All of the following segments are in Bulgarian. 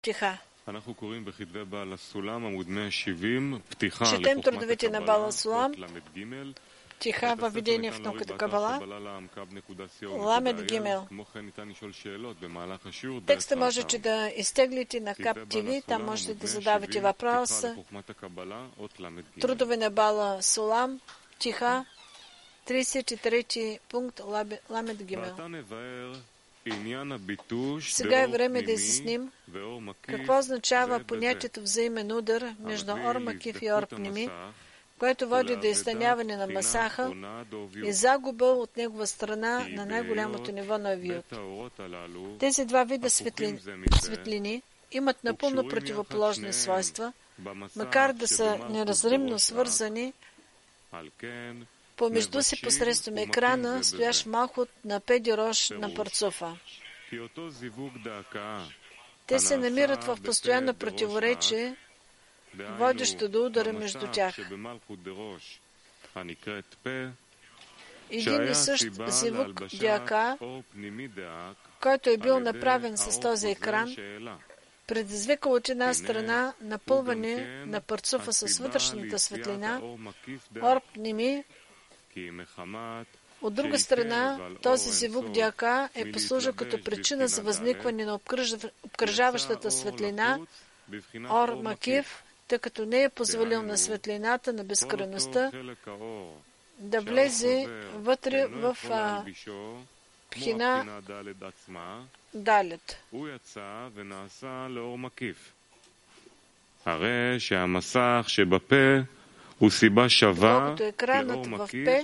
тиха. Четем трудовете на Бала Сулам, тиха въведение в науката Кабала, Ламед Гимел. Текста можете да изтеглите на Кап ТВ, там можете да задавате въпроса. Трудове на Бала Сулам, тиха, 33 пункт, Ламед Гимел. Сега е време да изясним какво означава понятието взаимен удар между Ор Макиф и Ор Пними, което води до изтъняване на Масаха и загуба от негова страна на най-голямото ниво на Авиот. Тези два вида светлини имат напълно противоположни свойства, макар да са неразривно свързани помежду си посредством екрана, стоящ Малхут на Педи Рош на Парцуфа. Те се намират в постоянно противоречие, водещо до удара между тях. Един и същ зивук Диака, който е бил направен с този екран, предизвикал от една страна напълване на Парцуфа с вътрешната светлина, Ор Пними. От друга страна, този зивук Диака е послужил като причина за възникване на обкръжаващата светлина, Ор Макиф, тъй като не е позволил на светлината на безкрайността да влезе вътре в Пхина Далет. Докато екранът в П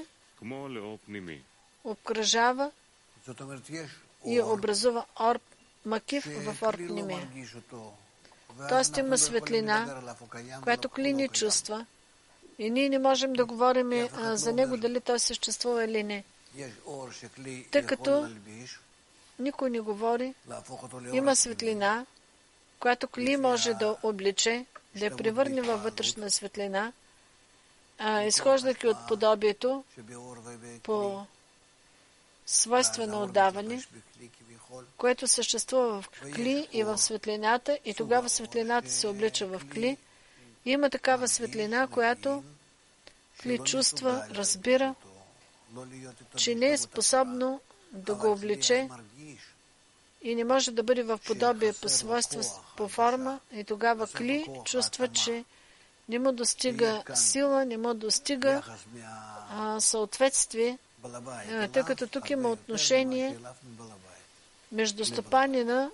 обкръжава и образува Ор Макиф в Ор Пними. Тоест има светлина, която клини чувства и ние не можем да говорим за него дали той съществува или не. Тъй като никой не говори, има светлина, която кли може да обличе, да я превърне във вътрешна светлина, изхождайки от подобието по свойства на отдаване, което съществува в кли и в светлината, и тогава светлината се облича в кли. Има такава светлина, която кли чувства, разбира, че не е способно да го обличе и не може да бъде в подобие по свойства, по форма, и тогава кли чувства, че не му достига сила, не му достига съответствие, тъй като тук има отношение между стопанина,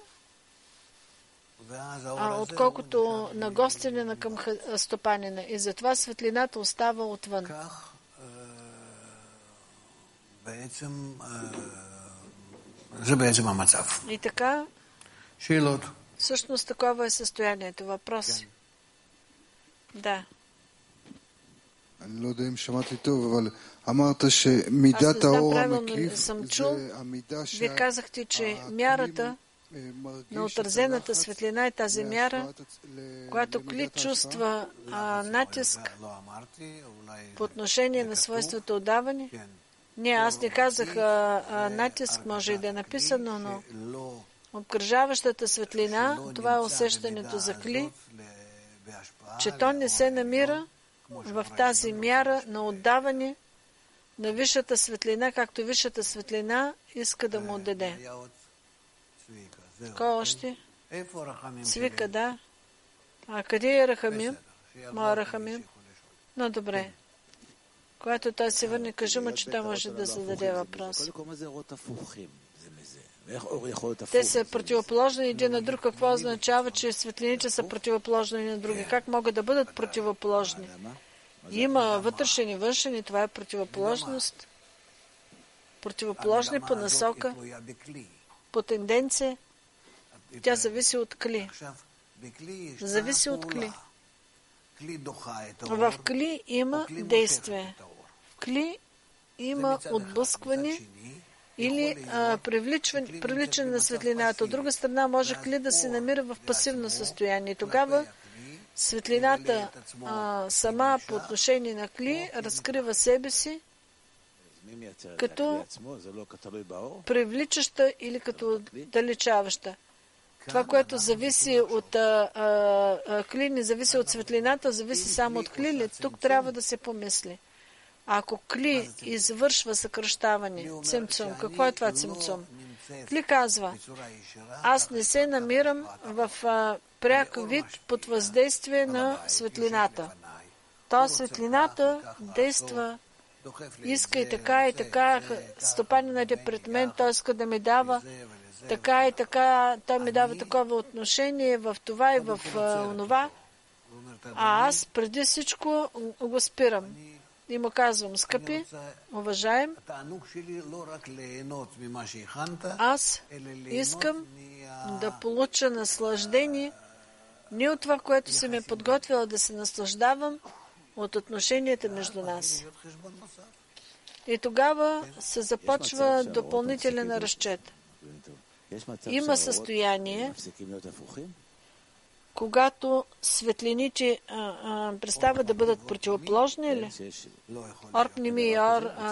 отколкото на гостенина към стопанина. И затова светлината остава отвън. И така, всъщност такова е състоянието. Въпроси? Да. Аз не знам правилно съм чул. Вие казахте, че мярата на отразената светлина е тази мяра, която кли чувства натиск по отношение на свойството отдаване. Не, аз не казах натиск, може и да е написано, но обкръжаващата светлина, това е усещането за кли, че то не се намира в тази мяра на отдаване на висшата светлина, както висшата светлина иска да му отдаде. Кой още? Цвика, да. А къде е Рахамим? Моя Рахамим? Но добре. Когато той се върне, кажи му, че той може да зададе въпрос. Те са противоположни един на друг. Какво означава, че светлините са противоположни на други? Как могат да бъдат противоположни? Има вътрешен и външен, и това е противоположност. Противоположни по насока, по тенденция. Тя зависи от кли. Зависи от кли. В кли има действие. В кли има отблъскване или привличане на светлината. От друга страна, може кли да се намира в пасивно състояние. Тогава светлината сама по отношение на кли разкрива себе си като привличаща или като отдалечаваща. Това, което зависи от кли, не зависи от светлината, зависи само от кли. Тук трябва да се помисли. Ако кли извършва съкръщаване, цимцум, какво е това цимцум? Кли казва, аз не се намирам в пряк вид под въздействие на светлината. То светлината действа, иска и така, стопанинът е пред мен, той иска да ми дава така и така, той ми дава такова отношение в това и в онова, а аз преди всичко го спирам. И му казвам, скъпи, уважаем, аз искам да получа наслаждение не от това, което си ме подготвила да се наслаждавам, от отношенията между нас. И тогава се започва допълнителен разчет. Има състояние, когато светлините престават да бъдат противоположни или? Орпними и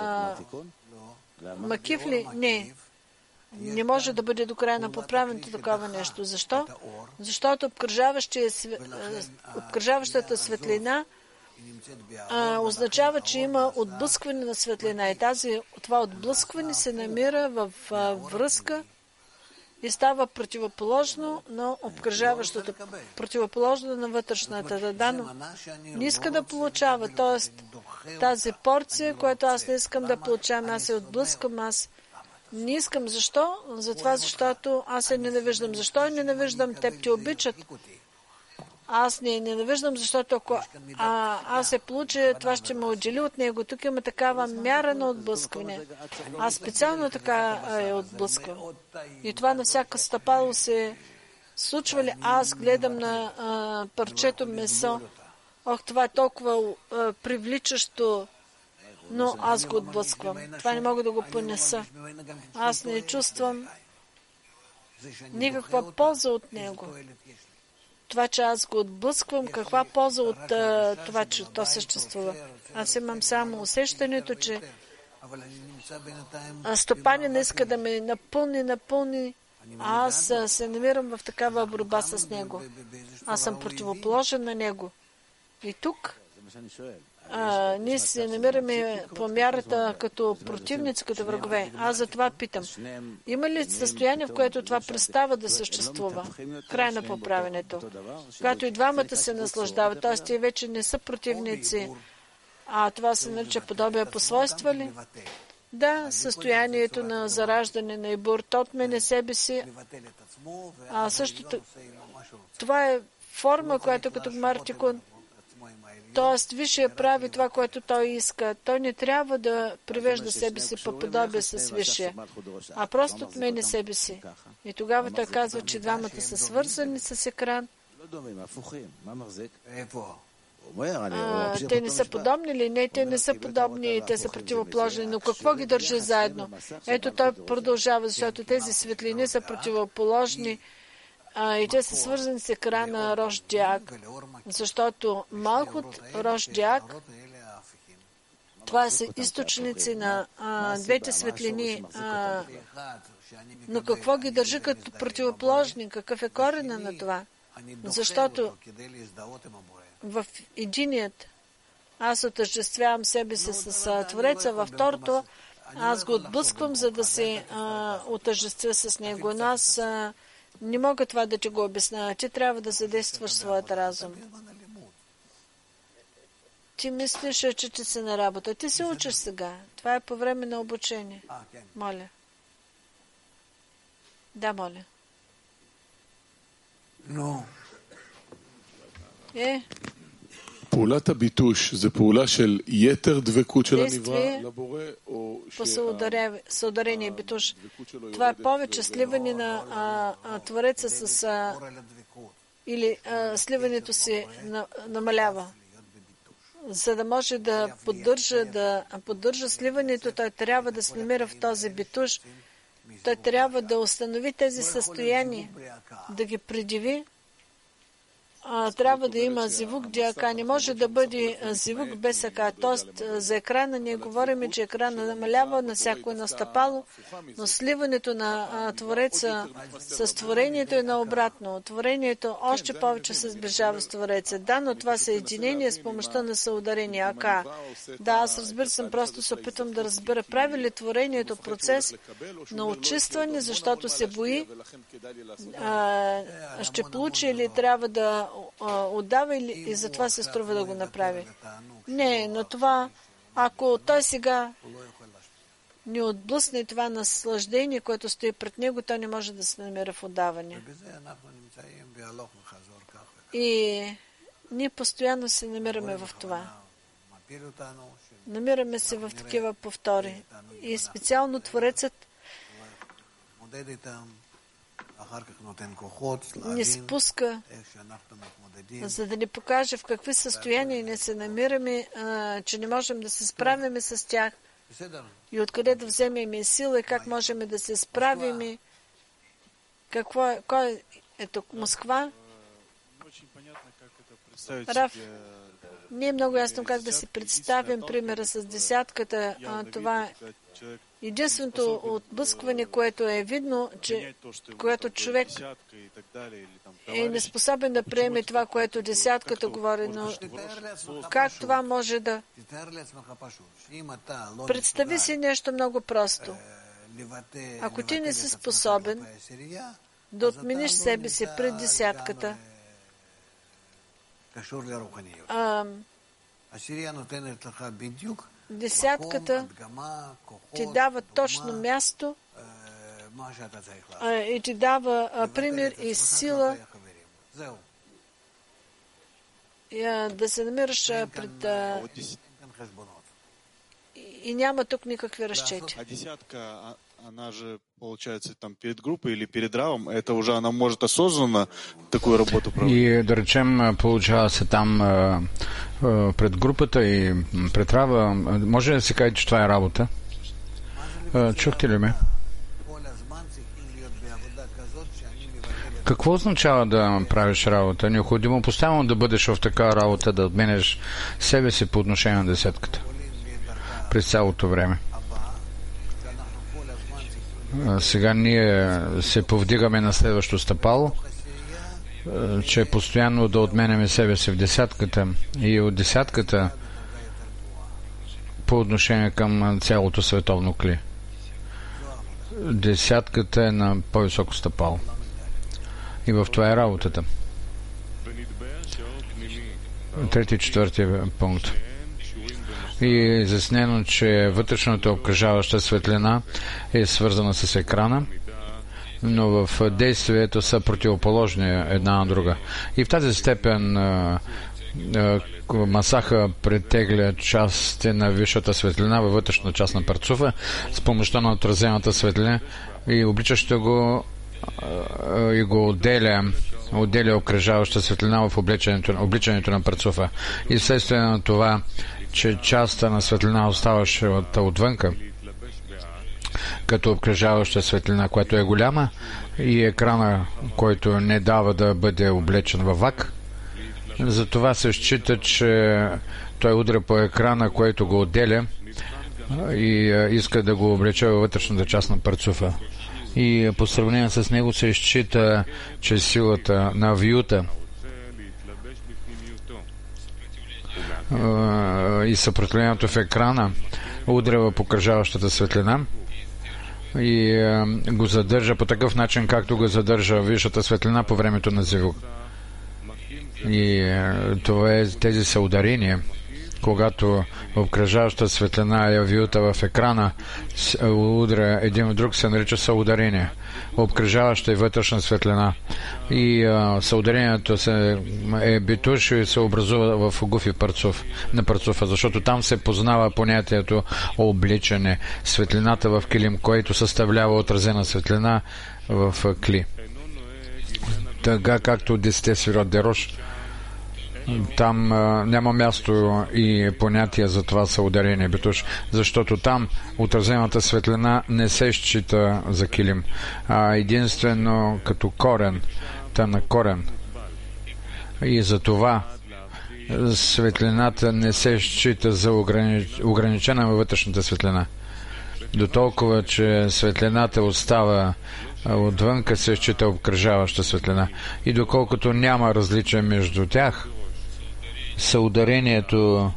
макив ли? Не. Не може да бъде до края на поправенето такова нещо. Защо? Защото обкръжаващата светлина означава, че има отблъскване на светлина. И това отблъскване се намира в връзка и става противоположно на обкръжаващото, противоположно на вътрешната. Дано не иска да получава, т.е. тази порция, която аз не искам да получавам, аз се отблъскам, аз не искам. Защо? Затова, защото аз я ненавиждам. Защо я ненавиждам? Теб те обичат. Аз не ненавиждам, защото ако аз се получа, това ще ме отдели от него. Тук има такава мяра на отблъскване. Аз специално така я отблъсквам. И това на всяка стъпало се случва ли? Аз гледам на парчето месо. Ох, това е толкова привличащо, но аз го отблъсквам. Това не мога да го понеса. Аз не чувствам никаква полза от него. Това, че аз го отблъсквам, каква полза от това, че то съществува? Аз имам само усещането, че стопанин иска да ме напълни, а аз се намирам в такава борба с него. Аз съм противоположен на него. И тук ние се намираме по мярата като противници, като врагове. Аз за това питам. Има ли състояние, в което това престава да съществува? Край на поправенето. Когато и двамата се наслаждават, т.е. те вече не са противници, а това се нарича подобие по свойства ли? Да, състоянието на зараждане на Ибур, то отменя себе си. А също това е форма, която като Мартикун. Тоест, Висшия прави това, което той иска. Той не трябва да привежда себе си по подобие с Висшия, а просто отменя себе си. И тогава той казва, че двамата са свързани с екран. Те не са подобни ли? Не, те не са подобни, те са противоположни. Но какво ги държи заедно? Ето той продължава, защото тези светлини са противоположни. И те са свързани с екрана Рош Диак, защото Малхут Рош Диак, това са източници на двете светлини. Но какво ги държи като противоположни? Какъв е корена на това? Защото в единият аз отъждествявам себе си с Твореца, във второто аз го отблъсквам, за да се отъждествя с него. Но аз не мога това да ти го обясня. Ти трябва да задействаш своят разум. Ти мислиш, че ти си на работа. Ти се учиш сега. Това е по време на обучение. Моля. Да, моля. פעולת הביטוש זה פעולה של יתר דבקות של הנברא לבורא או съударение битуш. Това е повече сливане на Твореца с или сливането се намалява. За да може да поддържа сливането, той трябва да се намира в този битуш. Той трябва да установи тези състояния, да ги предяви трябва да има зивук диака. Не може да бъде зивук без ака. Тоест, за екрана ние говорим, че екрана намалява на всяко едно стъпало, но сливането на Твореца с творението е наобратно. Творението още повече се сближава с Твореца. Да, но това съединение с помощта на съударение ака. Да, аз разбира съм, просто се опитвам да разбера прави ли творението процес на очистване, защото се бои, ще получи или трябва да отдава и затова се струва да го направи. Не, но това, ако той сега ни отблъсне това наслаждение, което стои пред него, той не може да се намира в отдаване. И ние постоянно се намираме в това. Намираме се в такива повтори. И специално Творецът ни спуска, за да ни покаже в какви състояния не се намираме, че не можем да се справим с тях и откъде да вземем сила и как можем да се справим. Кой е тук? Москва? Раф, не е много ясно как да си представим примера с десятката. Това е единственото отблъскване, което е видно, че което човек е неспособен да приеме това, което десятката говори, но как това може да... Представи си нещо много просто. Ако ти не си способен да отмениш себе си пред десятката, десятката ти дава точно място и ти дава пример и сила да се намираш пред... И няма тук никакви разчети. Она же, получается, там перед группой или перед равом, это уже она может осознанно такую работу проводить. И, да речем, получава се там пред групата и пред рава. Може да се каже, че това е работа? Чухте ли ме? Какво означава да правиш работа? Необходимо постоянно да бъдеш в такава работа, да отменеш себе си по отношение на десетката. През цялото време. Сега ние се повдигаме на следващо стъпало, че постоянно да отменяме себе си в десятката и от десятката по отношение към цялото световно кли. Десятката е на по-високо стъпало. И в това е работата. Трети и четвърти пункт. И е изяснено, че вътрешната обкръжаваща светлина е свързана с екрана, но в действието са противоположни една на друга. И в тази степен Масаха претегля части на висшата светлина във вътрешната част на парцуфа с помощта на отразената светлина и обличаща го и го отделя обкръжаваща светлина в обличането на парцуфа. И вследствие на това, че частта на светлина оставаше отвънка, като обкръжаваща светлина, която е голяма, и екрана, който не дава да бъде облечен във вак. Затова се счита, че той удря по екрана, който го отделя и иска да го облече във вътрешната част на парцуфа. И по сравнение с него се счита, че силата на вюта и съпротивлението в екрана удрява по окръжаващата светлина и го задържа по такъв начин, както го задържа висшата светлина по времето на зивук. И това е тези са ударения. Когато обкръжаваща светлина я вюта в екрана, удря един от друг, се нарича съударение. Обкръжаваща и вътрешна светлина. И съударението е битуш и се образува в гуфи на парцуфа, защото там се познава понятието обличане. Светлината в килим, който съставлява отразена светлина в кли. Така както 10 сфирот Дерош, там няма място и понятие за това съударение битуш, защото там отразената светлина не се счита за килим, а единствено като корен, там на корен. И за това светлината не се счита за ограничена във вътрешната светлина. До толкова, че светлината остава отвънка, се счита обкръжаваща светлина. И доколкото няма различие между тях, съударението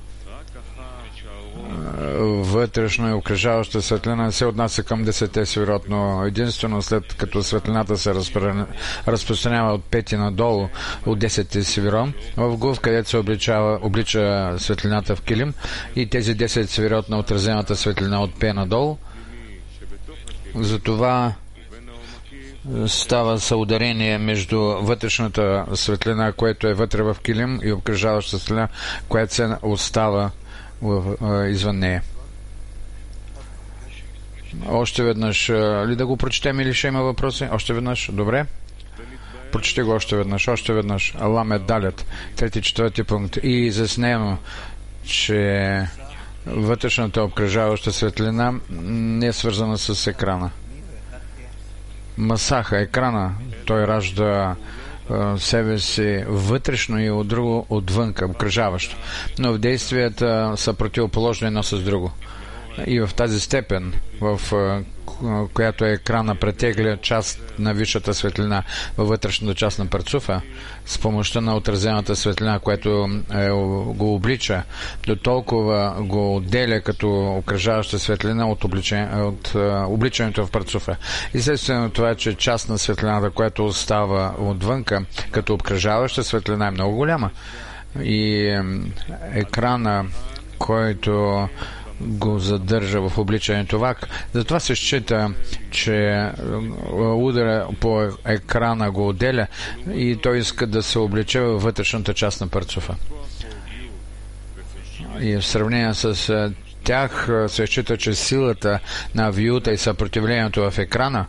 вътрешно и окръжаваща светлина се отнася към 10 сферот, но единствено след като светлината се разпространява от 5 надолу, от 10 сферот, в гуф, където се облича светлината в килим, и тези 10 сферот на отразената светлина от 5 надолу, затова става съударение между вътрешната светлина, което е вътре в килим, и обкръжаваща светлина, която се остава извън нея. Още веднъж ли да го прочетем или ще има въпроси? Още веднъж? Добре. Прочете го още веднъж. Ламед Далет, 3-4 пункт. И изяснено, че вътрешната обкръжаваща светлина не е свързана с екрана. Масаха, екрана, той ражда себе си вътрешно и от друго отвънка, обкръжаващо. Но в действията са противоположни едно с друго. И в тази степен, в която екрана претегля част на висшата светлина във вътрешната част на парцуфа, с помощта на отразената светлина, която го облича, до толкова го отделя като окръжаваща светлина от обличането в парцуфа. Естествено това е, че част на светлината, която остава отвънка като обкръжаваща светлина, е много голяма. И екрана, който го задържа в обличането вак. Затова се счита, че удара по екрана го отделя и той иска да се облече във вътрешната част на парцуфа. И в сравнение с тях се счита, че силата на вюта и съпротивлението в екрана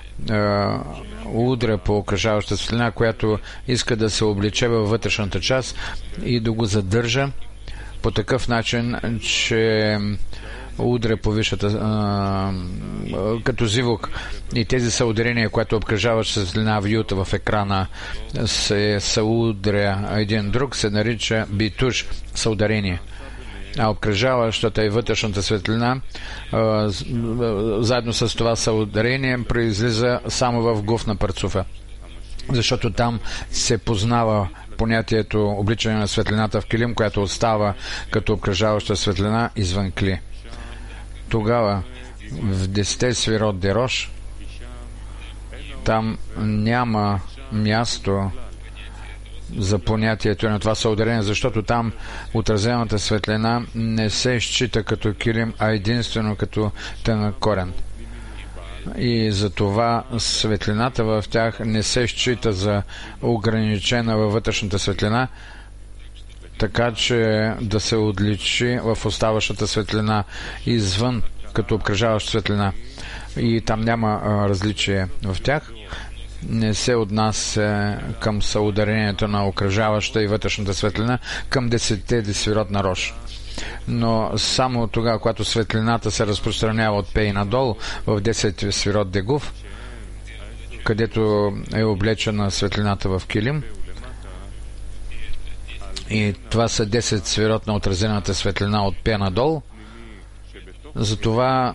удра по окръжаваща светлина, която иска да се облече във вътрешната част и да го задържа по такъв начин, че удря по висшата като звук, и тези съударения, които обкръжават светлина в юта в екрана, се съудря един друг, се нарича битуш, съударение. А обкръжаващата и вътрешната светлина заедно с това съударение произлиза само в гуф на парцуфа, защото там се познава понятието обличане на светлината в килим, която остава като обкръжаваща светлина извън кли. Тогава в 10 сферот Дерош там няма място за понятието на това съударение, защото там отразената светлина не се счита като килим, а единствено като тънък корен. И затова светлината в тях не се счита за ограничена във вътрешната светлина, така че да се отличи в оставащата светлина извън като обкръжаваща светлина. И там няма различие в тях. Не се отнася към съударението на окръжаваща и вътрешната светлина към 10 сферот на Рош. Но само тогава, когато светлината се разпространява от пей надолу в 10 сферот Дегув, където е облечена светлината в килим, и това са 10 сферот на отразената светлина от пей надолу, затова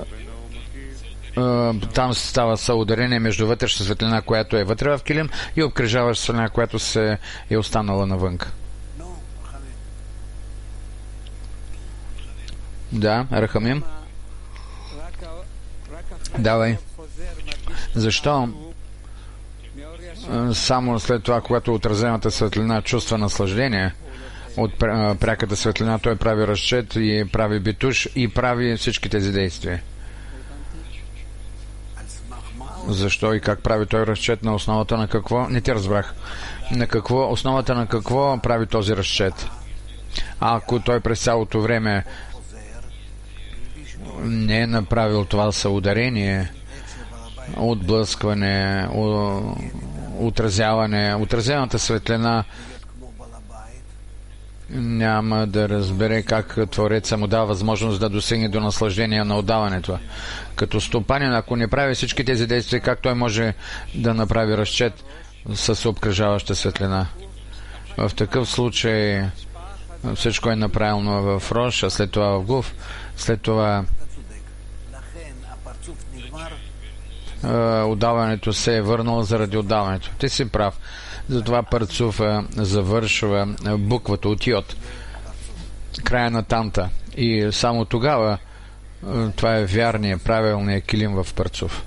там става съударение между вътрешна светлина, която е вътре в килим, и обкръжаваща светлина, която се е останала навънка. Да, Рахамим. Давай. Защо само след това, когато отразената светлина чувства наслаждение от пряката светлина, той прави разчет и прави битуш и прави всички тези действия? Защо и как прави той разчет? На основата на какво? Не те разбрах. На какво? Основата на какво прави този разчет? Ако той през цялото време не е направил това съударение, отблъскване, отразяване, отразената светлина, няма да разбере как Твореца му дава възможност да достигне до наслаждение на отдаването. Като стопанин, ако не прави всички тези действия, как той може да направи разчет с обкръжаваща светлина? В такъв случай всичко е направено в Рош, а след това в Гуф, след това отдаването се е върнало заради отдаването. Ти си прав. Затова парцуфа завършва буквата от Йод, края на танта. И само тогава това е вярният, правилният килим в парцуф.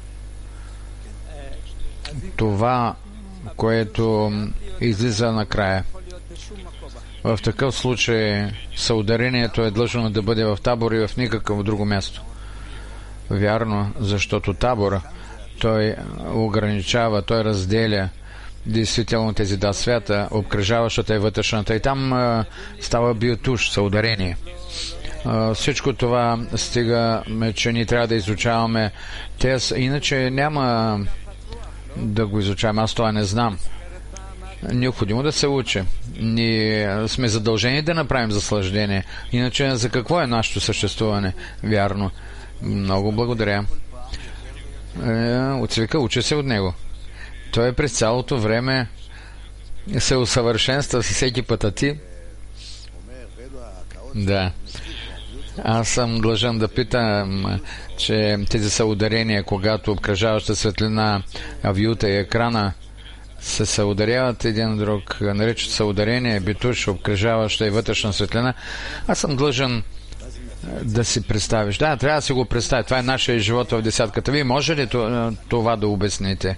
Това, което излиза накрая. В такъв случай съударението е длъжно да бъде в табор и в никакво друго място. Вярно, защото табора той ограничава, той разделя действително тези два свята, обкръжаващата и вътрешната. И там става биотуш, съударение. Всичко това стига, че ни трябва да изучаваме тез, иначе няма да го изучаваме. Аз това не знам. Необходимо да се учи. Ние сме задължени да направим наслаждение. Иначе за какво е нашето съществуване? Вярно. Много благодаря. Отцвика, учи се от него. Той през цялото време се усъвършенства всеки път, ти. Да. Аз съм длъжен да питам, че тези са ударения, когато обкръжаваща светлина, авиута и екрана се съударяват един друг, наричат съударение, битуш, обкръжаваща и вътрешна светлина. Аз съм длъжен да си представиш. Да, трябва да си го представи. Това е нашия живот в десятката. Вие може ли това да обясните?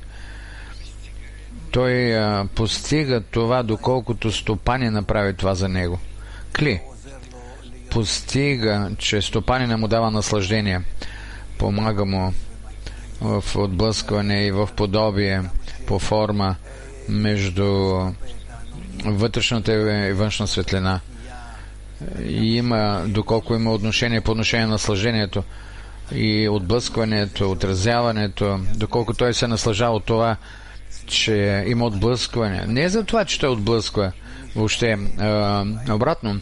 Той постига това, доколкото стопани направи това за него. Кли постига, че стопанина му дава наслаждение. Помага му в отблъскване и в подобие по форма между вътрешната и външна светлина. И има, доколко има отношение по отношение на наслаждението и отблъскването, отразяването, доколко той се наслажава от това, че има отблъскване. Не е за това, че той отблъсква. Въобще, обратно,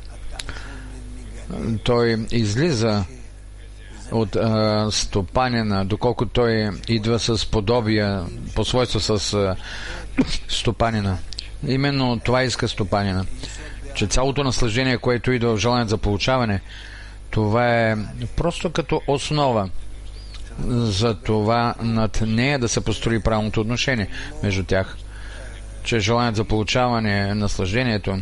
той излиза от стопанина, доколко той идва с подобие, по свойство с стопанина. Именно това иска стопанина. Че цялото наслаждение, което идва в желание за получаване, това е просто като основа за това над нея да се построи правилното отношение между тях. Че желанието за получаване, наслаждението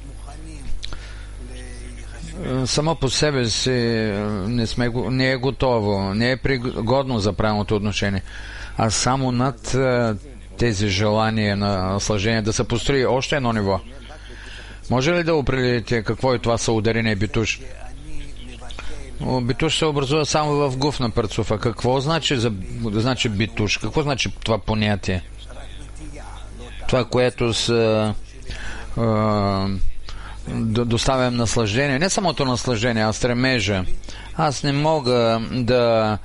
само по себе си не е готово, не е пригодно за правилното отношение, а само над тези желания на наслаждение да се построи още едно ниво. Може ли да определите какво е това съударение битуш? Битуш се образува само в гуф на парцуфа. Какво значи битуш? Какво значи това понятие? Това, което доставям наслаждение. Не самото наслаждение, а стремежа. Аз не мога да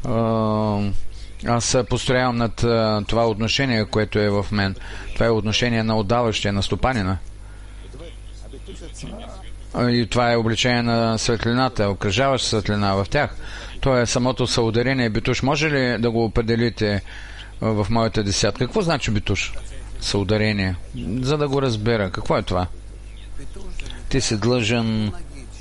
аз построявам над това отношение, което е в мен. Това е отношение на отдаващия, на стопанина. И това е обличение на светлината, окръжаваща светлина в тях. То е самото съударение битуш. Може ли да го определите в моята десятка? Какво значи битуш? Съударение. За да го разбера. Какво е това? Ти си длъжен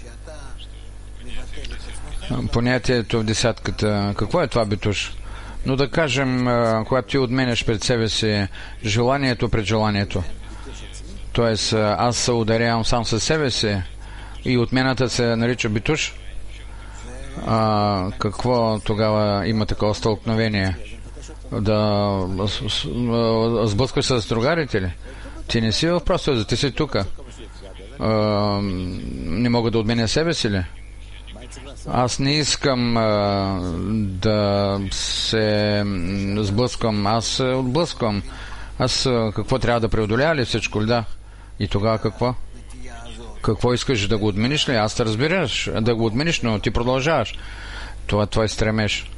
понятието в десятката. Какво е това битуш? Но да кажем, когато ти отменяш пред себе си желанието пред желанието. Тоест, аз се ударявам сам със себе си и отмената се нарича битуш. Какво тогава има такова стълкновение? Да сблъскаш се с другарите ли? Ти не си в простор, ти си тук. Не мога да отменя себе си ли? Аз не искам да се сблъскам. Аз се отблъсквам. Аз какво трябва да преодоля ли всичко ли? Да. И тогава какво? Какво искаш да го отмениш ли? Аз те разбираш да го отмениш, но ти продължаваш. Това твой стремеж.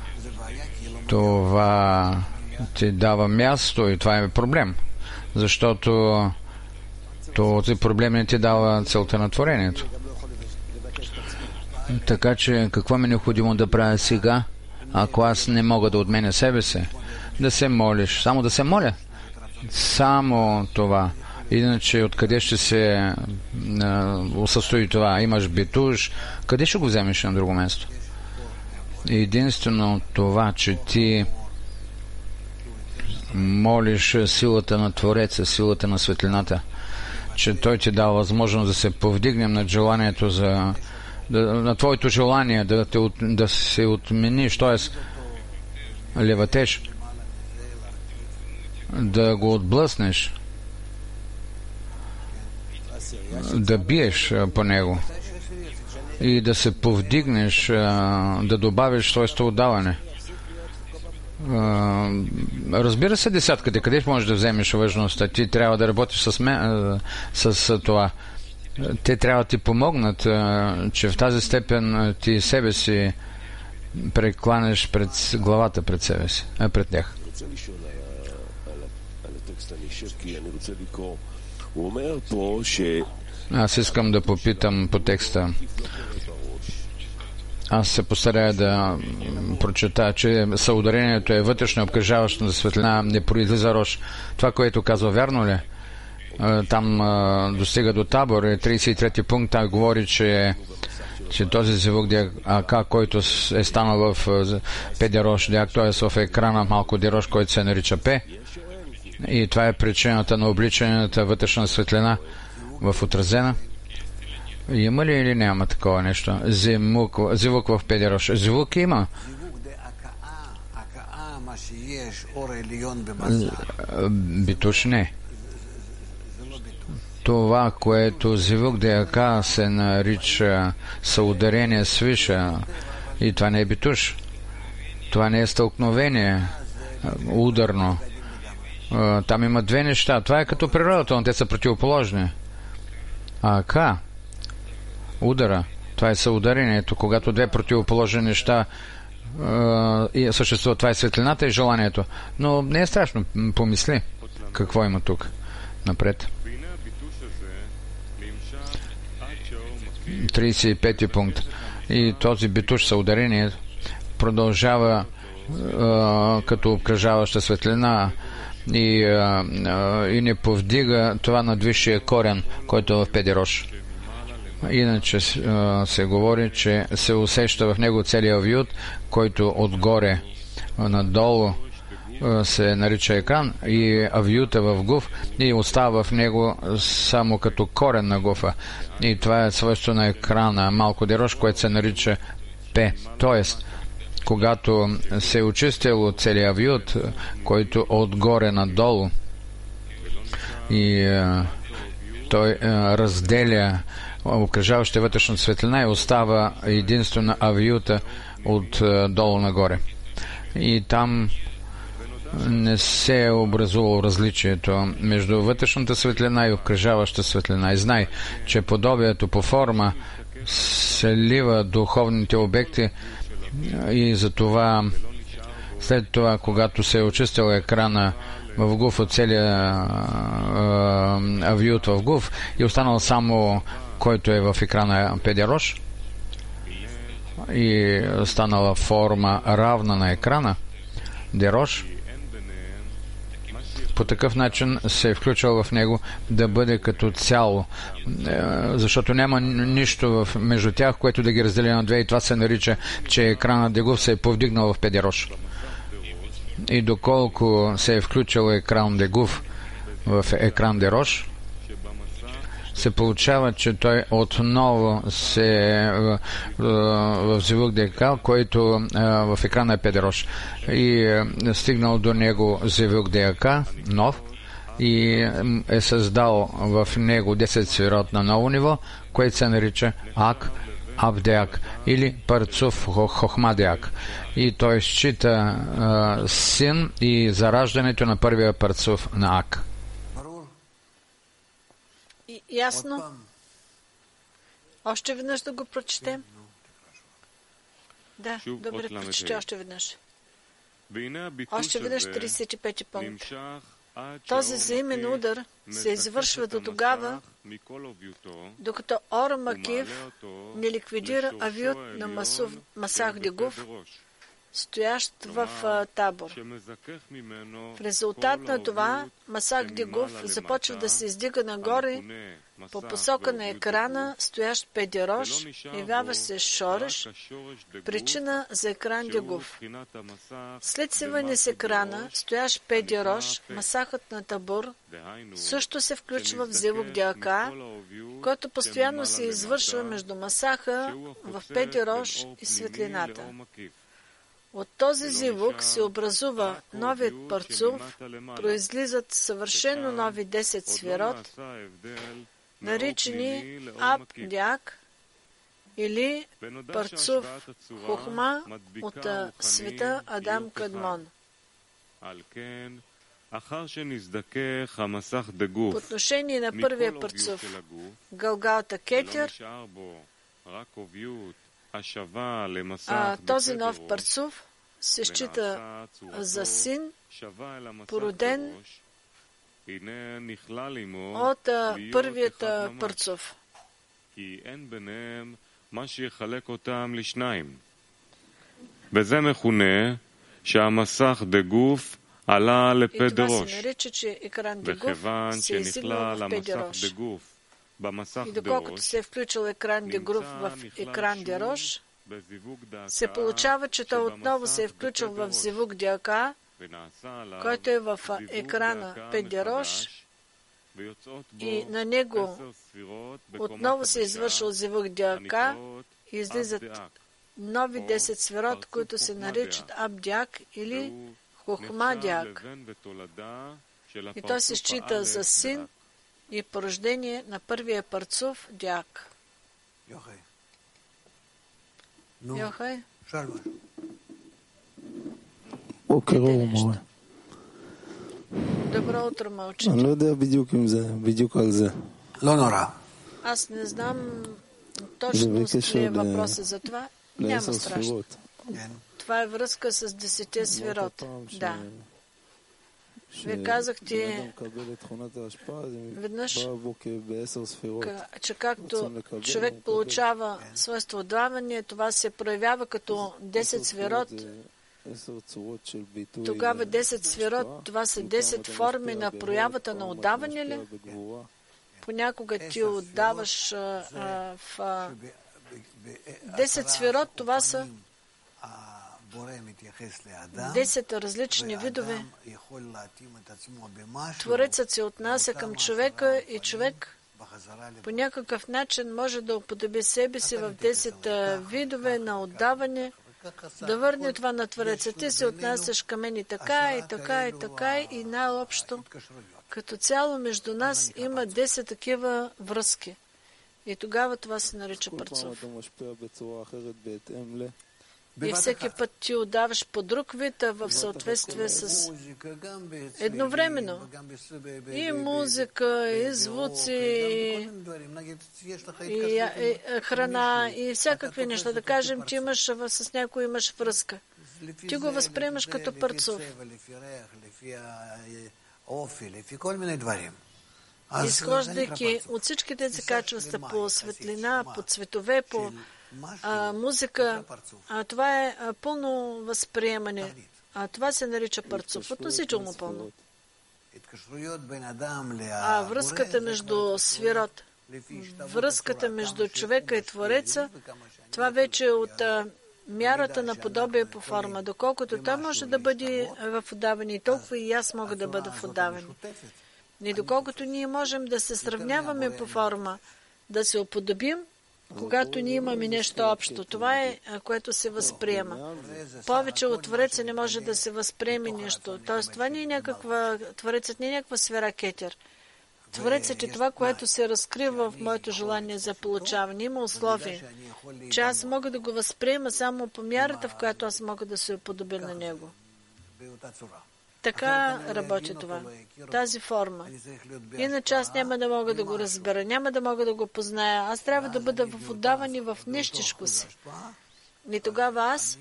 Това ти дава място и това е проблем. Защото този проблем не ти дава целта на творението. Така че какво ми е необходимо да правя сега, ако аз не мога да отменя себе си? Да се молиш. Само да се моля. Само това. Иначе откъде ще се състои това? Имаш битуш, къде ще го вземеш на друго място? Единствено това, че ти молиш силата на Твореца, силата на светлината, че Той ти дава възможност да се повдигнем над желанието на твоето желание да се отмениш, т.е. леватеш, да го отблъснеш, да биеш по него и да се повдигнеш, да добавиш своето отдаване. Разбира се, десятката, къде можеш да вземеш важността? Ти трябва да работиш с това. Те трябва да ти помогнат, че в тази степен ти себе си прекланеш пред главата пред себе си, пред тях. Аз искам да попитам по текста. Аз се постарая да прочета, че съударението е вътрешно обкръжаваща светлина, не произлиза рош. Това, което казва, вярно ли? Там достига до Табор, 33-ти пункт, там говори, че този звук ДАК, който е станал в Педерош ДАК, т.е. в екрана малко Дерош, който се нарича П. И това е причината на обличането вътрешна светлина в отразена. Има ли или няма такова нещо? Звук в Педерош. Звук има. Битуш не. Това, което звук ДАК се нарича съударение свише, и това не е битуш. Това не е стълкновение ударно. Там има две неща. Това е като природата, но те са противоположни. АК, удара, това е съударението, когато две противоположни неща съществуват. Това е светлината и желанието. Но не е страшно. Помисли какво има тук. Напред. 35-ти пункт. И този битуш съударение продължава като обкръжаваща светлина и не повдига това над висшия корен, който е в Педерош. Иначе се говори, че се усеща в него целият вют, който отгоре надолу се нарича екран, и авюта в гуф, и остава в него само като корен на гуфа. И това е свойство на екрана, малко Дерош, което се нарича П. Тоест, когато се е очистил целият авют, който отгоре надолу, и той разделя окръжаваща вътрешна светлина и остава единствено авюта от долу нагоре. И там не се е образувало различието между вътрешната светлина и обкръжаваща светлина. И знай, че подобието по форма се лива духовните обекти, и затова след това, когато се е очистил екрана в гуф от целия авют в гуф и останал само който е в екрана Педерош, и станала форма равна на екрана Дерош, по такъв начин се е включил в него да бъде като цяло, защото няма нищо между тях, което да ги разделя на две, и това се нарича, че екранът Дегуф се е повдигнал в Педерош. И доколко се е включил екран Дегуф в екран Дерош, се получава, че той отново се в звук ДК, който в екрана е Педерош. И стигнал до него звук ДК, нов, и е създал в него 10 сферот на ново ниво, което се нарича Ак, Абдеак или Парцуф Хохмадеак. И той счита син и зараждането на първия Парцуф на Ак. Ясно? Още веднъж да го прочетем? Да, добре, прочете още веднъж. Още веднъж 35 пункт. Този взаимен удар се извършва до тогава, докато Ор Макив не ликвидира авют на Масах Дегуф стоящ в табор. В резултат на това, Масах Дегуф започва да се издига нагоре по посока на екрана, стоящ Педирош, явяващ се Шореш, причина за екран Дегуф. След сиване с екрана, стоящ Педирош, Масахът на Табур, също се включва в Зивук Диака, който постоянно се извършва между Масаха в Педирош и светлината. От този зивук се образува новият парцув, произлизат съвършено нови 10 сферот, наричани Абдяк или парцув Хохма от света Адам Кадмон. По отношение на първия парцув, Галгалта Кетер, този нов парцув се счита за син, породен от първият парцув. И това се нарича, че екран Дегуф се издигнал в Педирош. И доколкото се е включил екран Дегуф в екран Дерош, се получава, че той отново се е включил в Зивук Диака, който е в екрана Педирош, и на него отново се е извършил Зивук Диака и излизат нови 10 сферот, които се наричат Абдяк или Хохма Дяк. И той се счита за син и порождение на първия парцув Дяк. Йохай? Добро утро, мълчите. Аз не знам точно ли е въпроса за това. Няма страшно. Това е връзка с 10 сферот. Да. Вие казахте веднъж, че както човек получава свойство отдаване, това се проявява като 10 сферот. Тогава 10 сферот, това са 10 форми на проявата на отдаване ли? Понякога ти отдаваш в 10 сферот, това са 10 различни видове. Творецът се отнася към човека и човек по някакъв начин може да уподоби себе си в 10 видове на отдаване, да върне това на Твореца. Ти се отнасяш към мен и така, и така, и така, и най-общо. Като цяло между нас има 10 такива връзки. И тогава това се нарича парцув. И всеки път ти отдаваш по друг вид, в съответствие с едновременно. И музика, и звуци, и храна, и всякакви неща. Да кажем, ти имаш, с някой имаш връзка. Ти го възприемаш като парцув. Изхождайки от всички тези качества по светлина, по цветове, по музика, това е пълно възприемане. Това се нарича парцув, относително пълно. Връзката между сферот, връзката между човека и Твореца, това вече е от мярата на подобие по форма. Доколкото той може да бъде в отдаване, и толкова и аз мога да бъда в отдаване. И доколкото ние можем да се сравняваме по форма, да се уподобим, когато ние имаме нещо общо. Това е, което се възприема. Повече от Твореца не може да се възприеме нещо. Тоест, това не е някаква... Творецът не е някаква сфера кетер. Творецът е това, което се разкрива в моето желание за получаване. Има условие, че аз мога да го възприема само по мярата, в която аз мога да се уподобя на него. Така работи това. Тази форма. Иначе аз няма да мога да го разбера, няма да мога да го позная. Аз трябва да бъда в отдаване в нещичко си. И тогава аз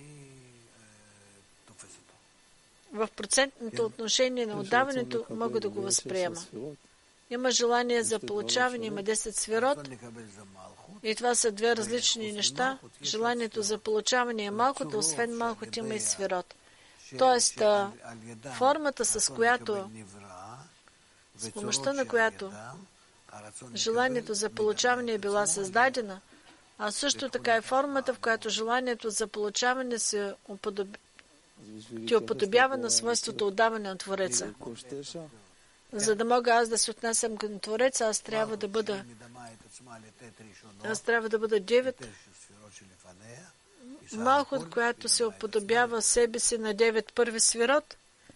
в процентното отношение на отдаването мога да го възприема. Има желание за получаване, има 10 сферот. И това са две различни неща. Желанието за получаване е малкото, освен малкото има и сферот. Тоест, формата, с която, с помощта на която желанието за получаване е била създадена, а също така е формата, в която желанието за получаване се уподобява на свойството отдаване на Твореца. За да мога аз да се отнасям към Твореца, аз трябва да бъда 9, Малхут, която се уподобява себе си на 9 първи сферот,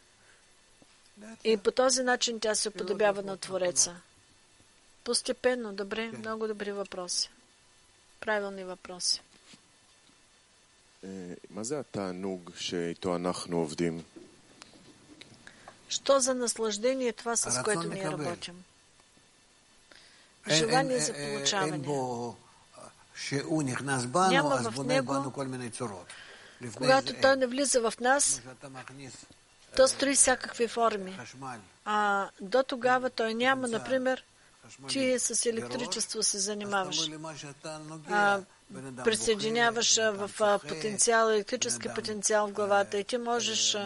и по този начин тя се уподобява на Твореца. Постепенно, добре, много добри въпроси. Правилни въпроси. Що за наслаждение е това, с което ние работим? Желание за получаване. Няма в него, когато той не влиза в нас, то строи всякакви форми. А до тогава той няма, например, ти с електричество се занимаваш. Присъединяваш в потенциал, електрически потенциал в главата и ти можеш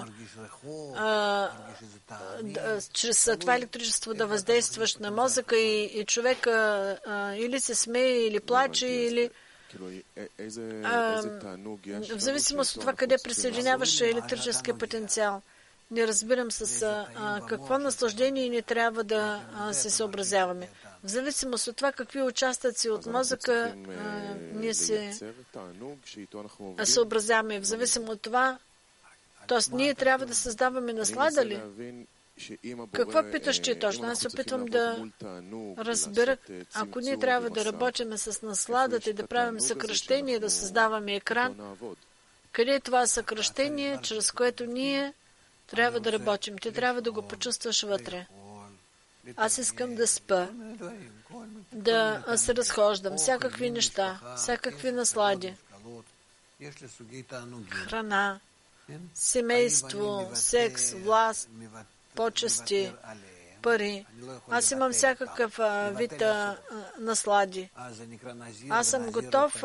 чрез това електричество да въздействаш на мозъка и човека или се смее, или плаче, или в зависимост от това къде присъединяваш електрическия потенциал. Не разбирам с какво наслаждение ни трябва да се съобразяваме. В зависимост от това какви участъци от мозъка ние се съобразяваме. В зависимост от това, т.е. ние трябва да създаваме наслада ли? Какво питаш ти точно? Аз се опитвам да разбера, ако ние трябва да работим с насладата и да правим съкръщение, да създаваме екран, къде е това съкръщение, чрез което ние трябва да работим? Ти трябва да го почувстваш вътре. Аз искам да спа, да се разхождам, всякакви неща, всякакви наслади, храна, семейство, секс, власт, почести, пари. Аз имам всякакъв вид наслади. Аз съм готов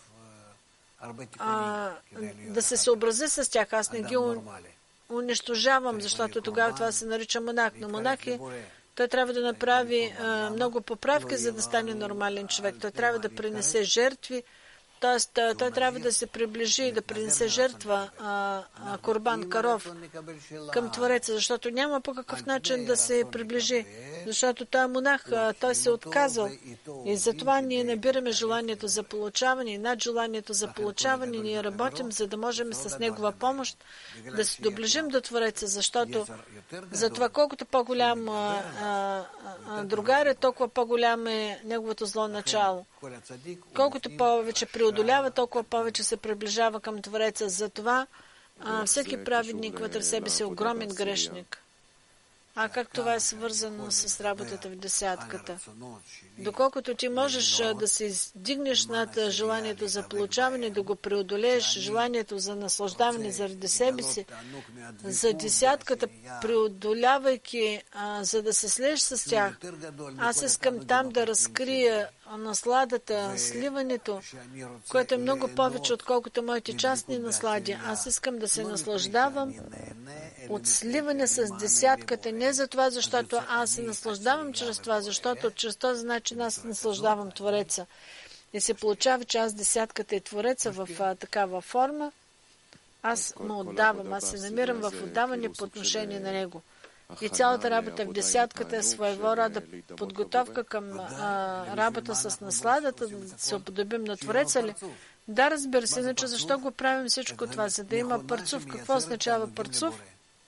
да се съобразя с тях. Аз не ги унищожавам, защото тогава това се нарича монах. Но монах той трябва да направи много поправки, за да стане нормален човек. Той трябва да принесе жертви, т.е. той трябва да се приближи и да принесе жертва Корбан Каров към Твореца, защото няма по какъв начин да се приближи, защото той е монах, той се е отказал. И затова ние набираме желанието за получаване и над желанието за получаване ние работим, за да можем с негова помощ да се доближим до Твореца, защото за това колкото по-голям другар е, толкова по-голям е неговото зло начало. Колкото повече преодолява, толкова повече се приближава към Твореца. Затова всеки праведник вътре себе си е огромен грешник. А как това е свързано с работата в десятката? Доколкото ти можеш да се издигнеш над желанието за получаване, да го преодолееш, желанието за наслаждаване заради себе си, за десятката, преодолявайки, за да се слееш с тях, аз искам там да разкрия насладата, сливането, което е много повече, отколкото моите частни наслади. Аз искам да се наслаждавам от сливане с десятката, не за това, защото аз се наслаждавам чрез това, защото чрез този начин аз се наслаждавам Твореца. И се получава, че аз десятката е Твореца в такава форма, аз му отдавам, аз се намирам в отдаване по отношение на Него. И цялата работа в десятката е своего рода подготовка към работа с насладата, да се уподобим на Твореца ли? Да, разбира се, иначе защо го правим всичко това? За да има парцув. Какво означава парцув?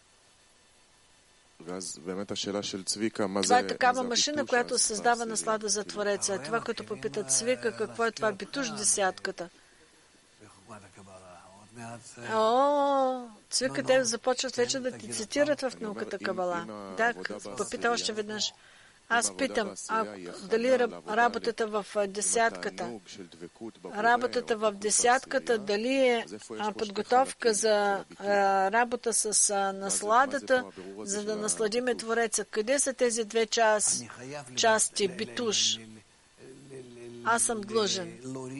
Това е такава машина, която създава наслада за Твореца. Това, като попитат Цвика, какво е това битуш десятката? Цвика, те започват вече да ти цитират в науката Кабала. Да, попита още веднъж. Аз питам, дали работата в десятката, дали е подготовка за работа с насладата, за да насладиме Твореца. Къде са тези две части, битуш? Аз съм длъжен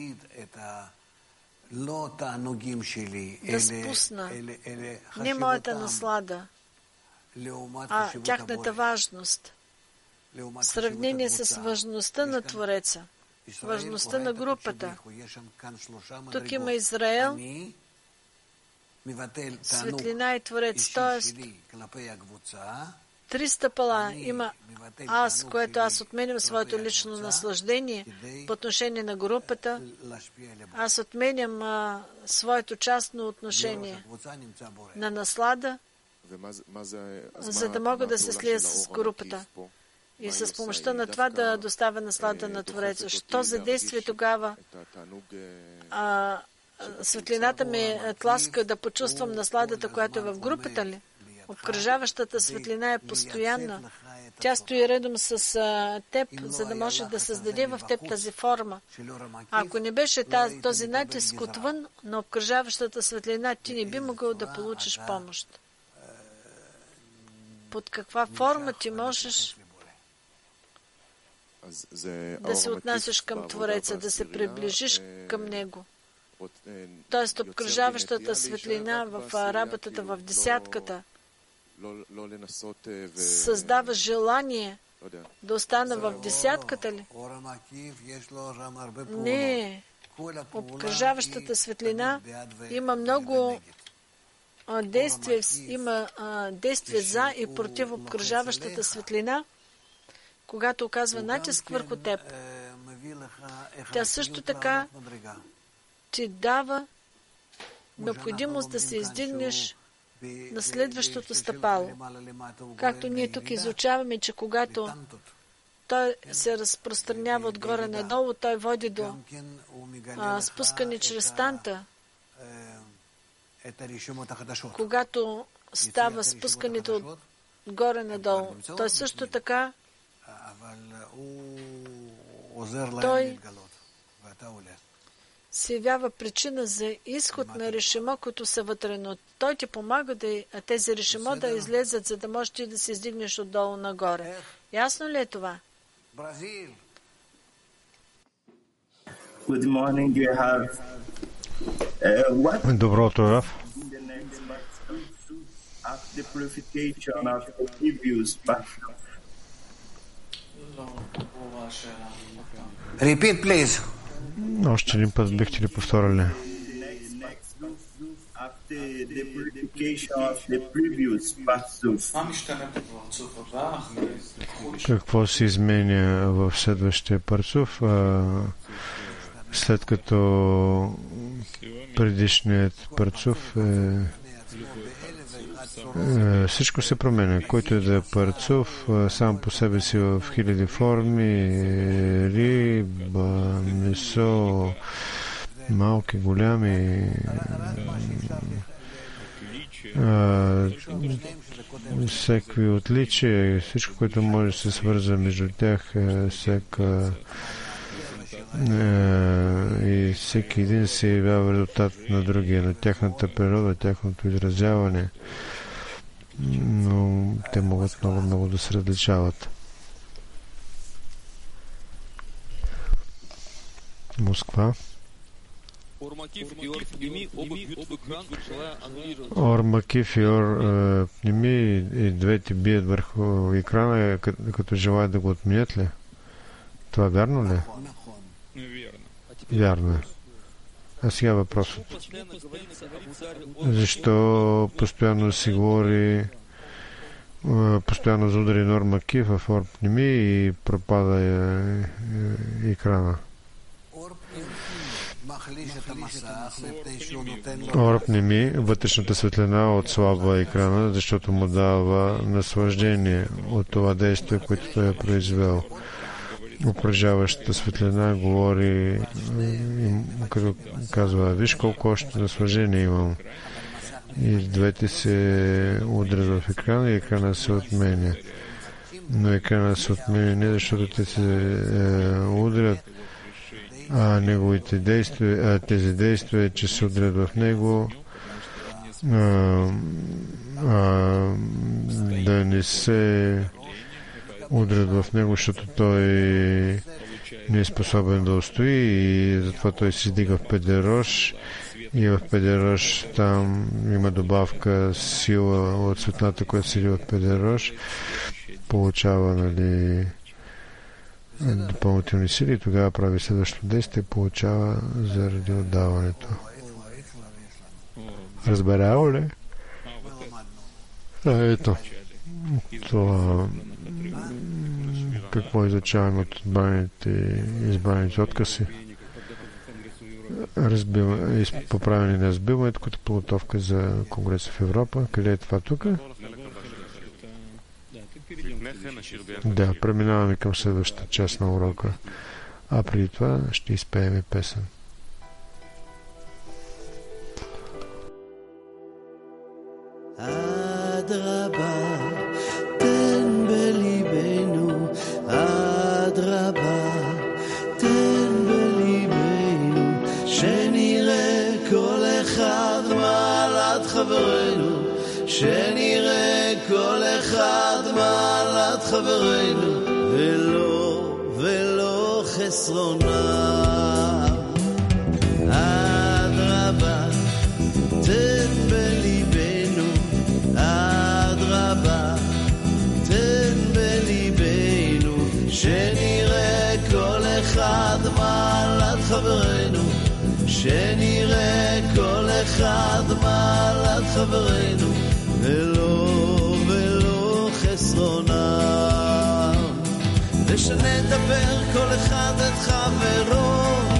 да спусна не моята наслада, а тяхната важност. В сравнение с важността на Твореца, важността на групата. Тук има Израел, светлина и Творец, т.е. три стъпала има аз, което аз отменям своето лично наслаждение по отношение на групата. Аз отменям своето частно отношение на наслада, за да мога да се слия с групата. И с помощта на това да доставя наслада на Твореца. Що за действие тогава светлината ме тласка да почувствам насладата, която е в групата ли? Обкръжаващата светлина е постоянна. Тя стои редом с теб, за да може да създаде в теб тази форма. Ако не беше този натиск отвън на обкръжаващата светлина, ти не би могъл да получиш помощ. Под каква форма ти можеш да се отнасяш към Твореца, да се приближиш към Него? Тоест, обкръжаващата светлина в работата в десятката създава желание да остана в десятката ли? Не. Обкръжаващата светлина има много действия, има действие за и против обкръжаващата светлина, когато оказва натиск върху теб. Тя също така ти дава необходимост да се издигнеш на следващото стъпало. Както ние тук изучаваме, че когато той се разпространява отгоре надолу, той води до спускане чрез танта. Когато става спускането отгоре надолу, той също така той се явява причина за изход на решимо, които са вътре, но той ти помага тези решимо да излезат, за да можеш ти да се издигнеш отдолу нагоре. Ясно ли е това? Добро утро, Раф. Repeat, please. Още един път бихте ли повторили? Какво се изменя в следващия парцуф, след като предишният парцуф всичко се променя. Който е да е парцуф, сам по себе си в хиляди форми, риба, месо, малки, голями, всеки отличия, всичко, което може да се свърза между тях, и всеки един се явява резултат на другия, на тяхната природа, тяхното изразяване, но те могат много да се различават. Москва. Ор Макиф и Ор Пними, и двете бият върху екрана, като желаят да го отменят ли? Това вярно ли? Вярно е. А сега въпросът. Защо постоянно се говори, постоянно заудари Ор Макиф в Ор Пними и пропада екрана? Ор Пними, вътрешната светлина отслабва екрана, защото му дава наслаждение от това действие, което той е произвел. Упражаващата светлина говори, като казва, виж колко още наслаждение имам. И двете се удрят в екрана и екрана се отменя. но и крайна от мене, не защото те се удрят, а неговите действия, тези действия, че се удрят в него, да не се удрят в него, защото той не е способен да устои и затова той се издига в Педерош и в Педерош там има добавка сила от светлината, която седи в Педерош, получава допълнителни сили и тогава прави следващото действие и получава заради отдаването. Разберало ли? Ето. Това какво изучаваме от избраните откази? Поправяне на разбиването като подготовка за Конгреса в Европа. Къде е това тук? Да, преминаваме към следващата част на урока. А преди това ще изпеем песен. אדרבה, תן בליבנו, אדרבה, תן בליבנו, שנראה כל אחד מעלת חברנו, שנראה כל אחד מעלת חברנו, ולא חסרונה. אדרבה, תן בליבנו, אדרבה, תן בליבנו, שנראה כל אחד מעלת חברנו, שנראה כל אחד מעלת חברנו, ולא חסרונה. ושנדבר כל אחד את חברו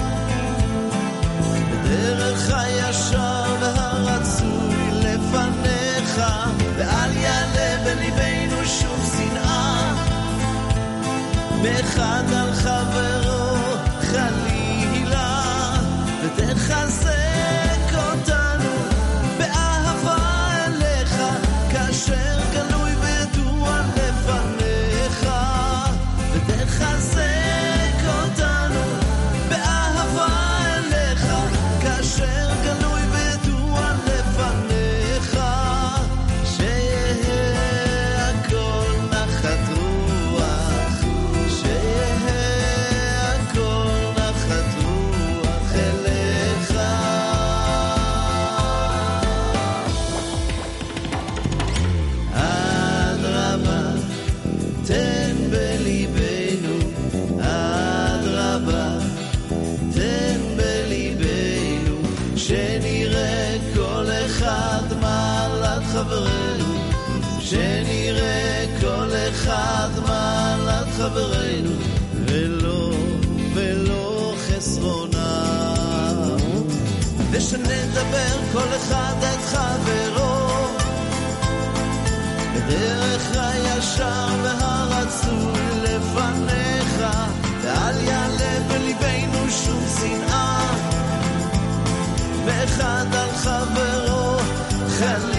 בדרך הישר והרצוי לפניך, ואל יעלה בליבנו שום שנאה מאחד על חברו חלילה, ותחזק אותנו באהבה אליך כאשר גלוי וידוע לפניך, ותחזק אותנו באהבה אליך כאשר גלוי וידוע לפניך, שיהיה הכל נחת רוח, שיהיה הכל נחת רוח אליך. אדרבה, תן בליבנו, אדרבה, תן בליבנו, שנראה כל אחד מעלת חברנו, שנראה כל אחד מעלת חברנו, ולא חסרונה. ושנדבר כל אחד את חברו בדרך הישר והרצוי לפניך, ואל יעלה בליבנו שום שנאה באחד על חברו חלילה,